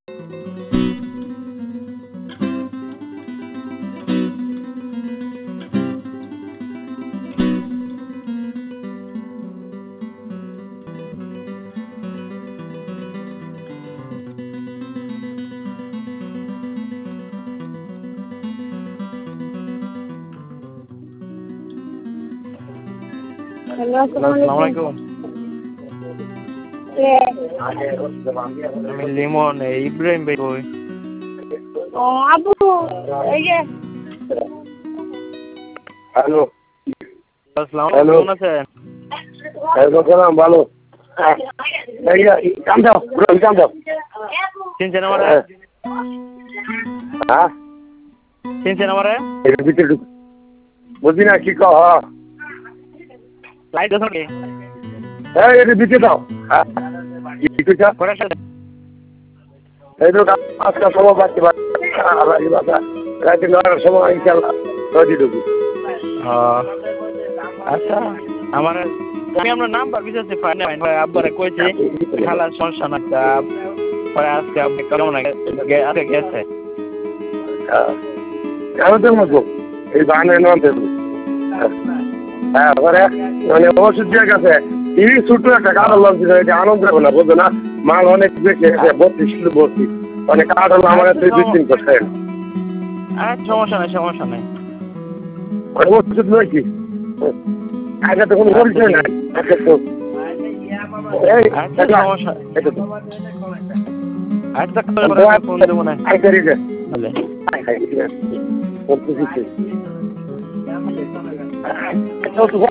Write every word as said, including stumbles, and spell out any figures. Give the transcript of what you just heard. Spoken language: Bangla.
হ্যালো, আসসালামু আলাইকুম। আমি লিমন, ইব্রাহিম ভাই কই? ও আবু, এই যে হ্যালো আসসালামু হ্যালো। আলাইকুম, কেমন আছেন? সালাম ভালো। কাম দাও কাম দাও। চিনছেন আমারে? হ্যাঁ চিনছেন আমারে? এর ভিতরে ঢুক। বুঝি না কি কহ। লাইট আছে কি? এই এর ভিতরে দাও। হ্যাঁ কি কইছা? কয়টার সাথে? এই তো আজকে সময় পাচ্ছি রাতে নটার সময় ইনশাল্লাহ নদী ঢুকি। ও, আচ্ছা, আমার আমি আপনার নাম্বার বিচারছি ফাইন ভাই, আব্বারে কইছি খালার সমস্যা না, তা পরে আজকে আপনি কেমন আজকে গেছে। কেন মতো এই বাহানে নাম দেবো। হ্যাঁ ওরে মানে ওষুধ দিয়ে গেছে এই ছোট্ট একটা কারণ লাগছিল, এটা আনন্দ দেবো না বুঝলো না। মাল অনেক বেশি গেছে, বত্রিশ কিলো ভর্তি মানে কাঠ হলো আমার দুই দুই তিন করছে। আর সমস্যা নাই, সমস্যা নাই। ওষুধ নয় কি আগে তো কোনো পরিচয় নাই। আচ্ছা তো এই আচ্ছা, সমস্যা এটা তো আচ্ছা, ফোন দেবো না। আই করি যে বলে আই খাই করতে দিচ্ছি।